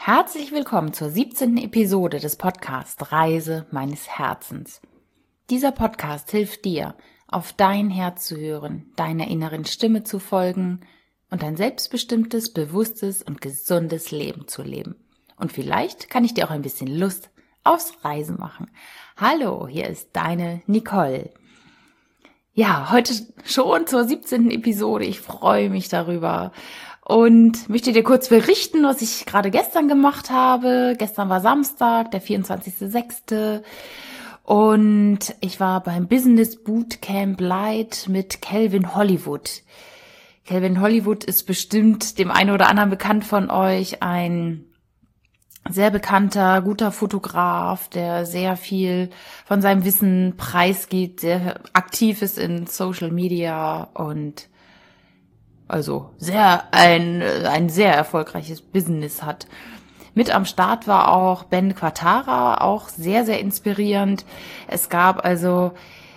Herzlich willkommen zur 17. Episode des Podcasts Reise meines Herzens. Dieser Podcast hilft dir, auf dein Herz zu hören, deiner inneren Stimme zu folgen und ein selbstbestimmtes, bewusstes und gesundes Leben zu leben. Und vielleicht kann ich dir auch ein bisschen Lust aufs Reisen machen. Hallo, hier ist deine Nicole. Ja, heute schon zur 17. Episode. Ich freue mich darüber und möchte dir kurz berichten, was ich gerade gestern gemacht habe. Gestern war Samstag, der 24.06. und ich war beim Business Bootcamp Light mit Calvin Hollywood. Calvin Hollywood ist bestimmt dem einen oder anderen bekannt von euch, ein sehr bekannter, guter Fotograf, der sehr viel von seinem Wissen preisgibt, sehr aktiv ist in Social Media und also ein sehr erfolgreiches Business hat. Mit am Start war auch Ben Quattara, auch sehr, sehr inspirierend. Es gab also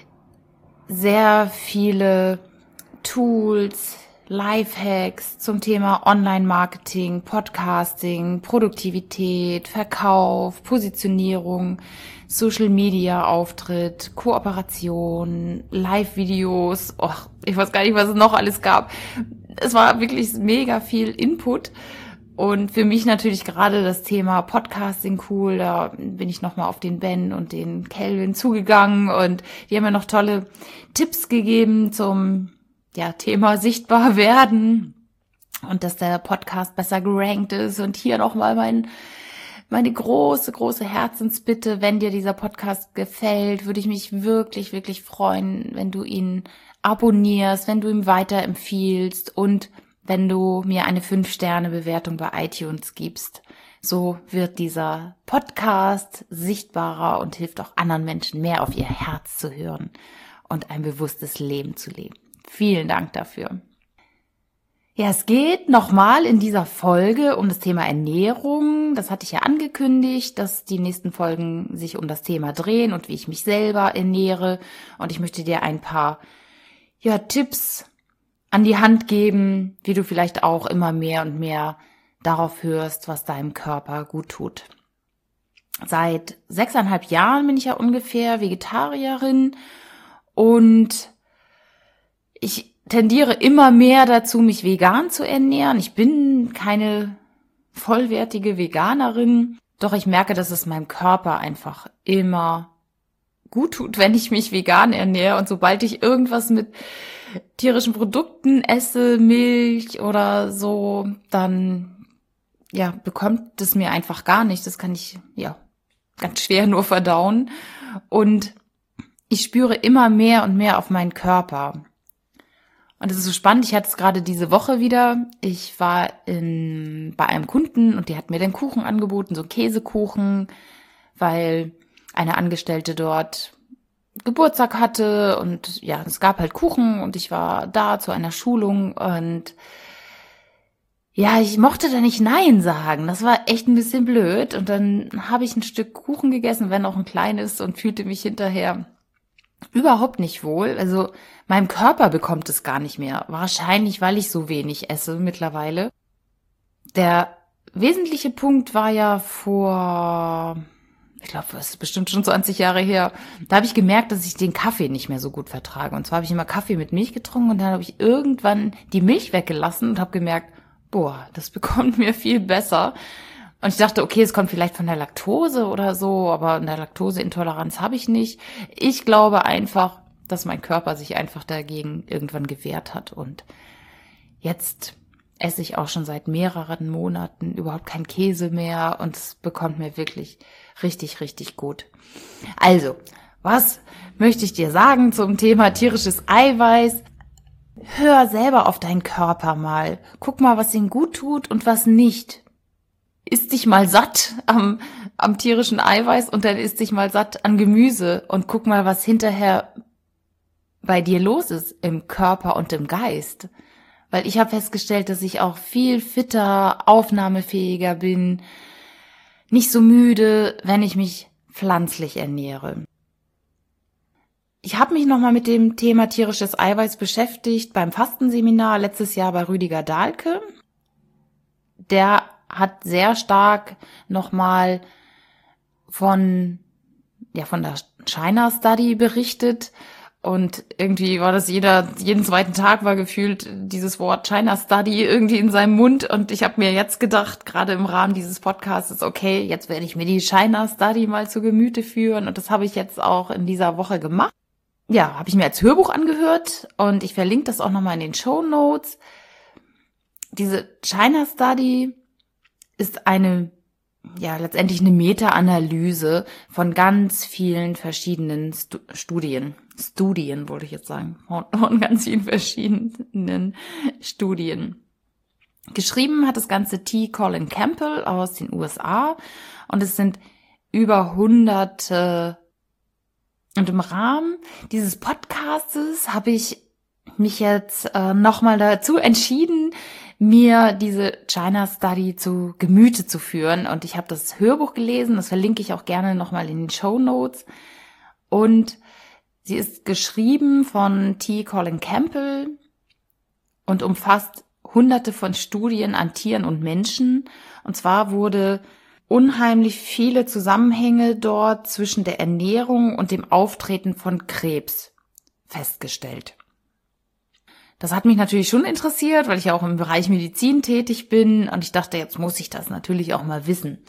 sehr viele Tools, Lifehacks zum Thema Online-Marketing, Podcasting, Produktivität, Verkauf, Positionierung, Social-Media-Auftritt, Kooperation, Live-Videos. Ich weiß gar nicht, was es noch alles gab. Es war wirklich mega viel Input. Und für mich natürlich gerade das Thema Podcasting cool. Da bin ich nochmal auf den Ben und den Calvin zugegangen und die haben mir noch tolle Tipps gegeben zum Thema sichtbar werden und dass der Podcast besser gerankt ist. Und hier nochmal meine große, große Herzensbitte, wenn dir dieser Podcast gefällt, würde ich mich wirklich, wirklich freuen, wenn du ihn abonnierst, wenn du ihm weiterempfiehlst und wenn du mir eine 5-Sterne-Bewertung bei iTunes gibst. So wird dieser Podcast sichtbarer und hilft auch anderen Menschen mehr auf ihr Herz zu hören und ein bewusstes Leben zu leben. Vielen Dank dafür. Ja, es geht nochmal in dieser Folge um das Thema Ernährung. Das hatte ich ja angekündigt, dass die nächsten Folgen sich um das Thema drehen und wie ich mich selber ernähre. Und ich möchte dir ein paar Tipps an die Hand geben, wie du vielleicht auch immer mehr und mehr darauf hörst, was deinem Körper gut tut. Seit 6,5 Jahren bin ich ja ungefähr Vegetarierin und ich tendiere immer mehr dazu, mich vegan zu ernähren. Ich bin keine vollwertige Veganerin, doch ich merke, dass es meinem Körper einfach immer gut tut, wenn ich mich vegan ernähre. Und sobald ich irgendwas mit tierischen Produkten esse, Milch oder so, dann bekommt es mir einfach gar nicht. Das kann ich ganz schwer nur verdauen. Und ich spüre immer mehr und mehr auf meinen Körper. Und es ist so spannend, ich hatte es gerade diese Woche wieder. Ich war bei einem Kunden und die hat mir den Kuchen angeboten, so Käsekuchen, weil eine Angestellte dort Geburtstag hatte und es gab halt Kuchen und ich war da zu einer Schulung und ich mochte da nicht Nein sagen. Das war echt ein bisschen blöd und dann habe ich ein Stück Kuchen gegessen, wenn auch ein kleines, und fühlte mich hinterher überhaupt nicht wohl. Also meinem Körper bekommt es gar nicht mehr. Wahrscheinlich, weil ich so wenig esse mittlerweile. Der wesentliche Punkt war ja vor, ich glaube, das ist bestimmt schon 20 Jahre her, da habe ich gemerkt, dass ich den Kaffee nicht mehr so gut vertrage. Und zwar habe ich immer Kaffee mit Milch getrunken und dann habe ich irgendwann die Milch weggelassen und habe gemerkt, das bekommt mir viel besser. Und ich dachte, okay, es kommt vielleicht von der Laktose oder so, aber eine Laktoseintoleranz habe ich nicht. Ich glaube einfach, dass mein Körper sich einfach dagegen irgendwann gewehrt hat. Und jetzt esse ich auch schon seit mehreren Monaten überhaupt keinen Käse mehr und es bekommt mir wirklich richtig, richtig gut. Also, was möchte ich dir sagen zum Thema tierisches Eiweiß? Hör selber auf deinen Körper mal. Guck mal, was ihm gut tut und was nicht. Isst dich mal satt am tierischen Eiweiß und dann isst dich mal satt an Gemüse und guck mal, was hinterher bei dir los ist im Körper und im Geist. Weil ich habe festgestellt, dass ich auch viel fitter, aufnahmefähiger bin, nicht so müde, wenn ich mich pflanzlich ernähre. Ich habe mich nochmal mit dem Thema tierisches Eiweiß beschäftigt beim Fastenseminar letztes Jahr bei Rüdiger Dahlke. Der hat sehr stark nochmal von der China Study berichtet. Und irgendwie war das jeden zweiten Tag war gefühlt dieses Wort China Study irgendwie in seinem Mund. Und ich habe mir jetzt gedacht, gerade im Rahmen dieses Podcasts, okay, jetzt werde ich mir die China Study mal zu Gemüte führen. Und das habe ich jetzt auch in dieser Woche gemacht. Ja, habe ich mir als Hörbuch angehört und ich verlinke das auch nochmal in den Shownotes. Diese China Study ist letztendlich eine Meta-Analyse von ganz vielen verschiedenen Studien wollte ich jetzt sagen, von ganz vielen verschiedenen Studien. Geschrieben hat das Ganze T. Colin Campbell aus den USA und es sind über Hunderte. Und im Rahmen dieses Podcastes habe ich mich jetzt nochmal dazu entschieden, mir diese China Study zu Gemüte zu führen. Und ich habe das Hörbuch gelesen, das verlinke ich auch gerne nochmal in den Shownotes. Und sie ist geschrieben von T. Colin Campbell und umfasst Hunderte von Studien an Tieren und Menschen. Und zwar wurde unheimlich viele Zusammenhänge dort zwischen der Ernährung und dem Auftreten von Krebs festgestellt. Das hat mich natürlich schon interessiert, weil ich ja auch im Bereich Medizin tätig bin und ich dachte, jetzt muss ich das natürlich auch mal wissen.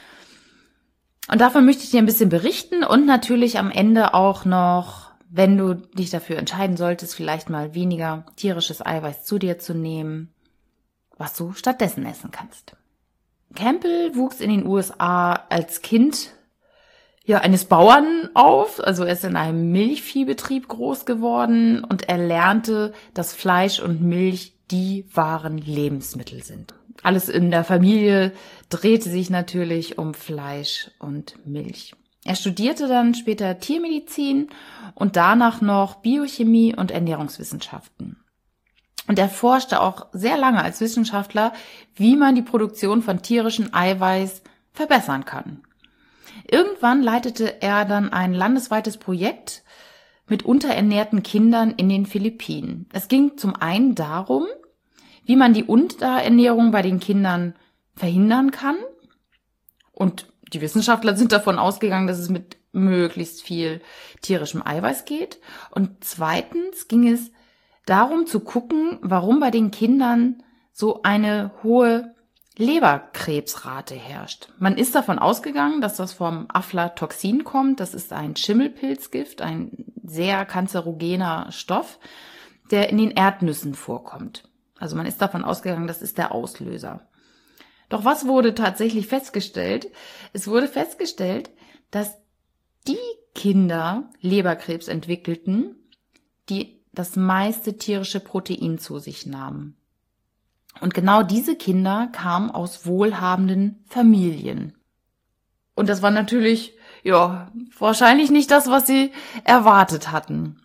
Und davon möchte ich dir ein bisschen berichten und natürlich am Ende auch noch, wenn du dich dafür entscheiden solltest, vielleicht mal weniger tierisches Eiweiß zu dir zu nehmen, was du stattdessen essen kannst. Campbell wuchs in den USA als Kind eines Bauern auf, also er ist in einem Milchviehbetrieb groß geworden und er lernte, dass Fleisch und Milch die wahren Lebensmittel sind. Alles in der Familie drehte sich natürlich um Fleisch und Milch. Er studierte dann später Tiermedizin und danach noch Biochemie und Ernährungswissenschaften. Und er forschte auch sehr lange als Wissenschaftler, wie man die Produktion von tierischem Eiweiß verbessern kann. Irgendwann leitete er dann ein landesweites Projekt mit unterernährten Kindern in den Philippinen. Es ging zum einen darum, wie man die Unterernährung bei den Kindern verhindern kann. Und die Wissenschaftler sind davon ausgegangen, dass es mit möglichst viel tierischem Eiweiß geht. Und zweitens ging es darum zu gucken, warum bei den Kindern so eine hohe Leberkrebsrate herrscht. Man ist davon ausgegangen, dass das vom Aflatoxin kommt. Das ist ein Schimmelpilzgift, ein sehr kanzerogener Stoff, der in den Erdnüssen vorkommt. Also man ist davon ausgegangen, das ist der Auslöser. Doch was wurde tatsächlich festgestellt? Es wurde festgestellt, dass die Kinder Leberkrebs entwickelten, die das meiste tierische Protein zu sich nahmen. Und genau diese Kinder kamen aus wohlhabenden Familien. Und das war natürlich, wahrscheinlich nicht das, was sie erwartet hatten.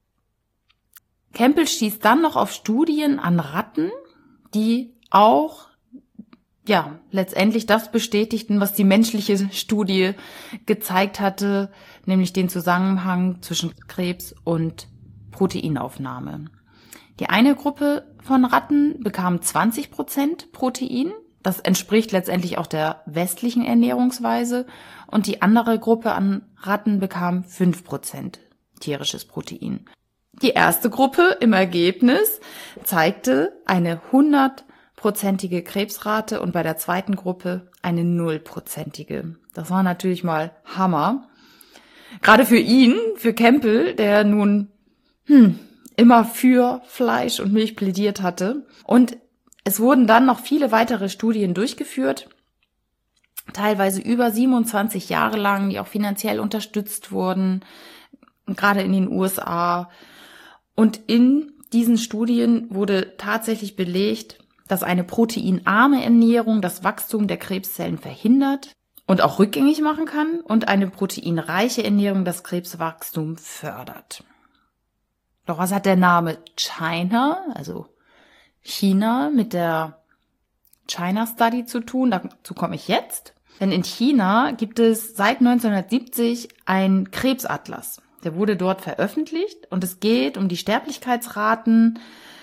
Campbell stieß dann noch auf Studien an Ratten, die auch, letztendlich das bestätigten, was die menschliche Studie gezeigt hatte, nämlich den Zusammenhang zwischen Krebs und Proteinaufnahme. Die eine Gruppe von Ratten bekam 20% Protein. Das entspricht letztendlich auch der westlichen Ernährungsweise. Und die andere Gruppe an Ratten bekam 5% tierisches Protein. Die erste Gruppe im Ergebnis zeigte eine 100%ige Krebsrate und bei der zweiten Gruppe eine 0%ige. Das war natürlich mal Hammer. Gerade für ihn, für Campbell, der nun immer für Fleisch und Milch plädiert hatte. Und es wurden dann noch viele weitere Studien durchgeführt, teilweise über 27 Jahre lang, die auch finanziell unterstützt wurden, gerade in den USA. Und in diesen Studien wurde tatsächlich belegt, dass eine proteinarme Ernährung das Wachstum der Krebszellen verhindert und auch rückgängig machen kann und eine proteinreiche Ernährung das Krebswachstum fördert. Doch was hat der Name China, also China, mit der China Study zu tun? Dazu komme ich jetzt. Denn in China gibt es seit 1970 einen Krebsatlas. Der wurde dort veröffentlicht und es geht um die Sterblichkeitsraten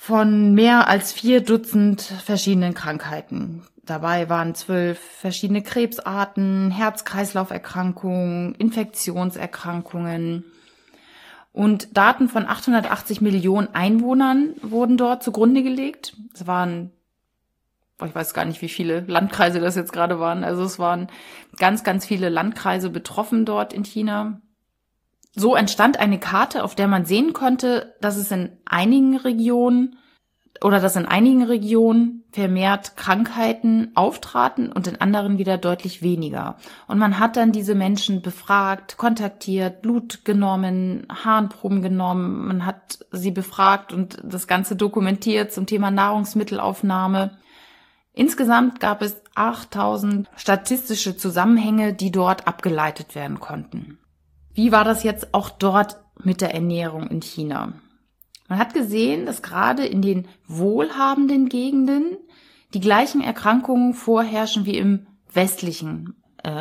von mehr als 4 Dutzend verschiedenen Krankheiten. Dabei waren 12 verschiedene Krebsarten, Herz-Kreislauf-Erkrankungen, Infektionserkrankungen und Daten von 880 Millionen Einwohnern wurden dort zugrunde gelegt. Es waren, ich weiß gar nicht, wie viele Landkreise das jetzt gerade waren. Also es waren ganz, ganz viele Landkreise betroffen dort in China. So entstand eine Karte, auf der man sehen konnte, dass in einigen Regionen vermehrt Krankheiten auftraten und in anderen wieder deutlich weniger. Und man hat dann diese Menschen befragt, kontaktiert, Blut genommen, Harnproben genommen, man hat sie befragt und das Ganze dokumentiert zum Thema Nahrungsmittelaufnahme. Insgesamt gab es 8000 statistische Zusammenhänge, die dort abgeleitet werden konnten. Wie war das jetzt auch dort mit der Ernährung in China? Man hat gesehen, dass gerade in den wohlhabenden Gegenden die gleichen Erkrankungen vorherrschen wie im westlichen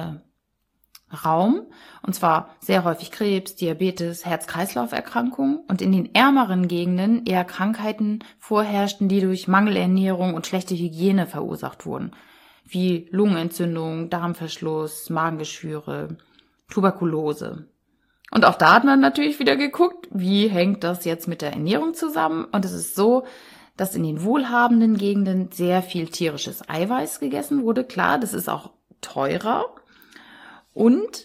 Raum. Und zwar sehr häufig Krebs, Diabetes, Herz-Kreislauf-Erkrankungen. Und in den ärmeren Gegenden eher Krankheiten vorherrschten, die durch Mangelernährung und schlechte Hygiene verursacht wurden. Wie Lungenentzündung, Darmverschluss, Magengeschwüre, Tuberkulose. Und auch da hat man natürlich wieder geguckt, wie hängt das jetzt mit der Ernährung zusammen. Und es ist so, dass in den wohlhabenden Gegenden sehr viel tierisches Eiweiß gegessen wurde. Klar, das ist auch teurer. Und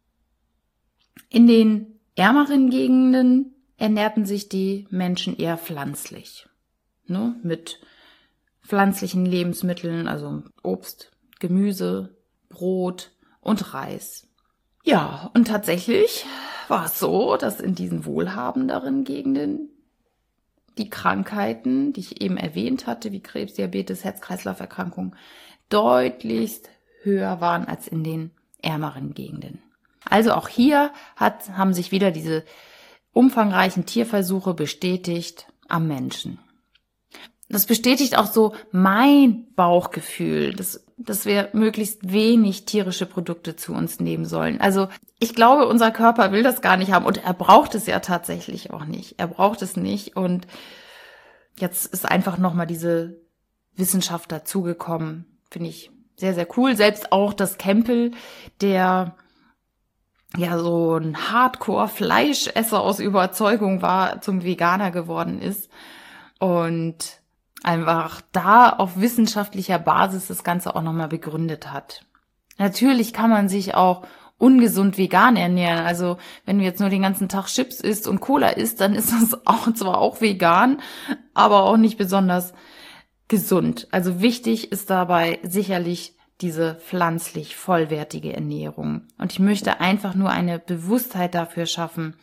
in den ärmeren Gegenden ernährten sich die Menschen eher pflanzlich. Ne? Mit pflanzlichen Lebensmitteln, also Obst, Gemüse, Brot und Reis. Ja, und tatsächlich war es so, dass in diesen wohlhabenderen Gegenden die Krankheiten, die ich eben erwähnt hatte, wie Krebs, Diabetes, Herz-Kreislauf-Erkrankungen, deutlichst höher waren als in den ärmeren Gegenden. Also auch hier haben sich wieder diese umfangreichen Tierversuche bestätigt am Menschen. Das bestätigt auch so mein Bauchgefühl, dass wir möglichst wenig tierische Produkte zu uns nehmen sollen. Also ich glaube, unser Körper will das gar nicht haben und er braucht es ja tatsächlich auch nicht. Er braucht es nicht und jetzt ist einfach nochmal diese Wissenschaft dazugekommen. Finde ich sehr, sehr cool. Selbst auch das Campbell, der ja so ein Hardcore-Fleischesser aus Überzeugung war, zum Veganer geworden ist und einfach da auf wissenschaftlicher Basis das Ganze auch nochmal begründet hat. Natürlich kann man sich auch ungesund vegan ernähren. Also wenn du jetzt nur den ganzen Tag Chips isst und Cola isst, dann ist das auch zwar auch vegan, aber auch nicht besonders gesund. Also wichtig ist dabei sicherlich diese pflanzlich vollwertige Ernährung. Und ich möchte einfach nur eine Bewusstheit dafür schaffen,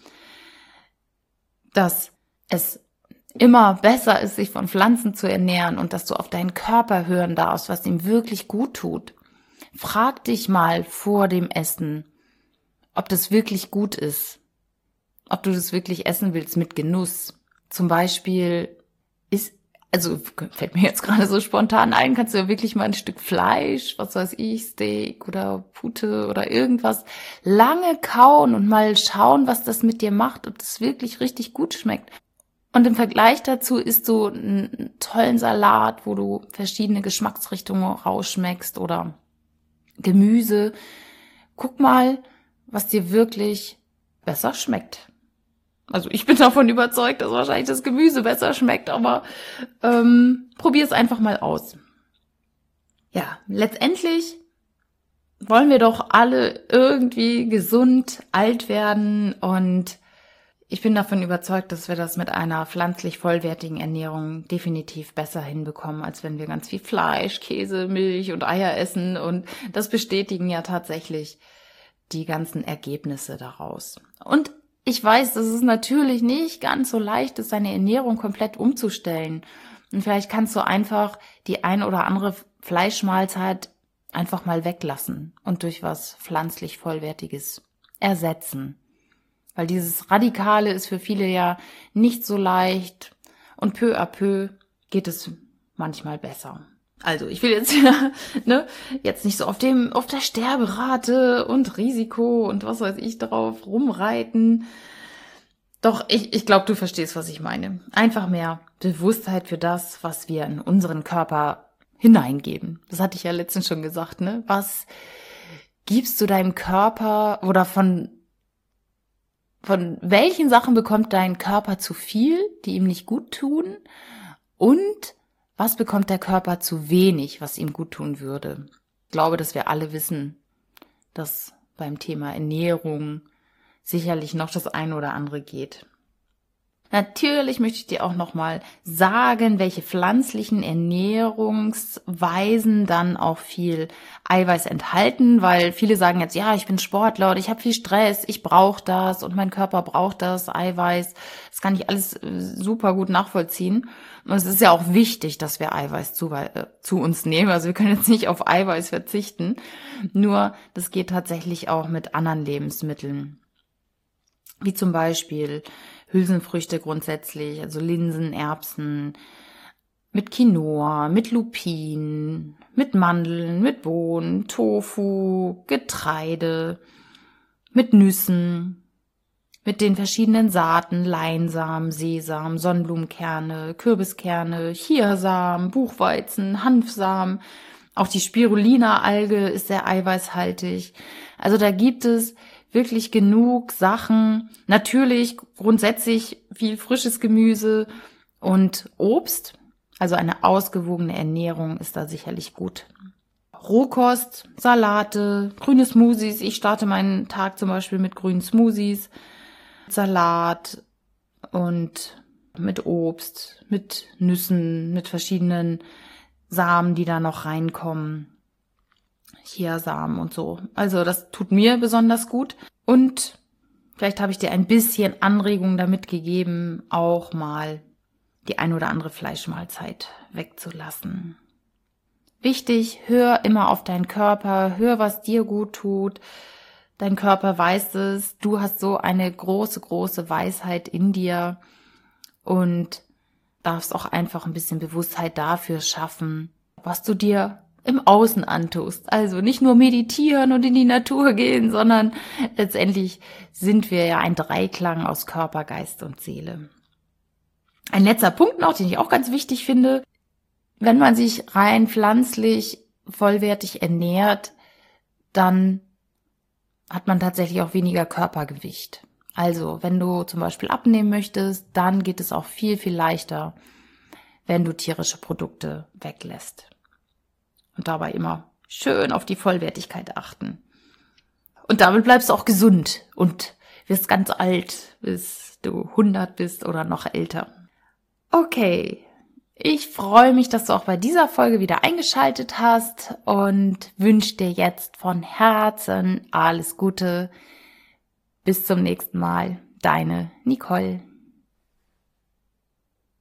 dass es immer besser ist, sich von Pflanzen zu ernähren und dass du auf deinen Körper hören darfst, was ihm wirklich gut tut. Frag dich mal vor dem Essen, ob das wirklich gut ist, ob du das wirklich essen willst mit Genuss. Zum Beispiel fällt mir jetzt gerade so spontan ein, kannst du ja wirklich mal ein Stück Fleisch, was weiß ich, Steak oder Pute oder irgendwas, lange kauen und mal schauen, was das mit dir macht, ob das wirklich richtig gut schmeckt. Und im Vergleich dazu isst du einen tollen Salat, wo du verschiedene Geschmacksrichtungen rausschmeckst oder Gemüse. Guck mal, was dir wirklich besser schmeckt. Also ich bin davon überzeugt, dass wahrscheinlich das Gemüse besser schmeckt, aber probier es einfach mal aus. Ja, letztendlich wollen wir doch alle irgendwie gesund alt werden und ich bin davon überzeugt, dass wir das mit einer pflanzlich vollwertigen Ernährung definitiv besser hinbekommen, als wenn wir ganz viel Fleisch, Käse, Milch und Eier essen. Und das bestätigen ja tatsächlich die ganzen Ergebnisse daraus. Und ich weiß, dass es natürlich nicht ganz so leicht ist, seine Ernährung komplett umzustellen. Und vielleicht kannst du einfach die ein oder andere Fleischmahlzeit einfach mal weglassen und durch was pflanzlich Vollwertiges ersetzen. Weil dieses Radikale ist für viele ja nicht so leicht und peu à peu geht es manchmal besser. Also ich will jetzt jetzt nicht so auf der Sterberate und Risiko und was weiß ich drauf rumreiten. Doch, ich glaube, du verstehst, was ich meine. Einfach mehr Bewusstheit für das, was wir in unseren Körper hineingeben. Das hatte ich ja letztens schon gesagt, ne? Was gibst du deinem Körper oder von welchen Sachen bekommt dein Körper zu viel, die ihm nicht gut tun? Und was bekommt der Körper zu wenig, was ihm gut tun würde? Ich glaube, dass wir alle wissen, dass beim Thema Ernährung sicherlich noch das eine oder andere geht. Natürlich möchte ich dir auch nochmal sagen, welche pflanzlichen Ernährungsweisen dann auch viel Eiweiß enthalten, weil viele sagen jetzt, ja, ich bin Sportler oder ich habe viel Stress, ich brauche das und mein Körper braucht das Eiweiß. Das kann ich alles super gut nachvollziehen. Und es ist ja auch wichtig, dass wir Eiweiß zu uns nehmen. Also wir können jetzt nicht auf Eiweiß verzichten. Nur das geht tatsächlich auch mit anderen Lebensmitteln, wie zum Beispiel Hülsenfrüchte grundsätzlich, also Linsen, Erbsen, mit Quinoa, mit Lupin, mit Mandeln, mit Bohnen, Tofu, Getreide, mit Nüssen, mit den verschiedenen Saaten, Leinsamen, Sesam, Sonnenblumenkerne, Kürbiskerne, Chiasamen, Buchweizen, Hanfsamen. Auch die Spirulina-Alge ist sehr eiweißhaltig. Also da gibt es wirklich genug Sachen. Natürlich grundsätzlich viel frisches Gemüse und Obst. Also eine ausgewogene Ernährung ist da sicherlich gut. Rohkost, Salate, grüne Smoothies. Ich starte meinen Tag zum Beispiel mit grünen Smoothies, Salat und mit Obst, mit Nüssen, mit verschiedenen Samen, die da noch reinkommen. Chiasamen und so. Also das tut mir besonders gut. Und vielleicht habe ich dir ein bisschen Anregung damit gegeben, auch mal die ein oder andere Fleischmahlzeit wegzulassen. Wichtig, hör immer auf deinen Körper, hör, was dir gut tut. Dein Körper weiß es, du hast so eine große, große Weisheit in dir und darfst auch einfach ein bisschen Bewusstheit dafür schaffen, was du dir im Außen antust. Also nicht nur meditieren und in die Natur gehen, sondern letztendlich sind wir ja ein Dreiklang aus Körper, Geist und Seele. Ein letzter Punkt noch, den ich auch ganz wichtig finde. Wenn man sich rein pflanzlich vollwertig ernährt, dann hat man tatsächlich auch weniger Körpergewicht. Also wenn du zum Beispiel abnehmen möchtest, dann geht es auch viel, viel leichter, wenn du tierische Produkte weglässt. Und dabei immer schön auf die Vollwertigkeit achten. Und damit bleibst du auch gesund und wirst ganz alt, bis du 100 bist oder noch älter. Okay, ich freue mich, dass du auch bei dieser Folge wieder eingeschaltet hast und wünsche dir jetzt von Herzen alles Gute. Bis zum nächsten Mal, deine Nicole.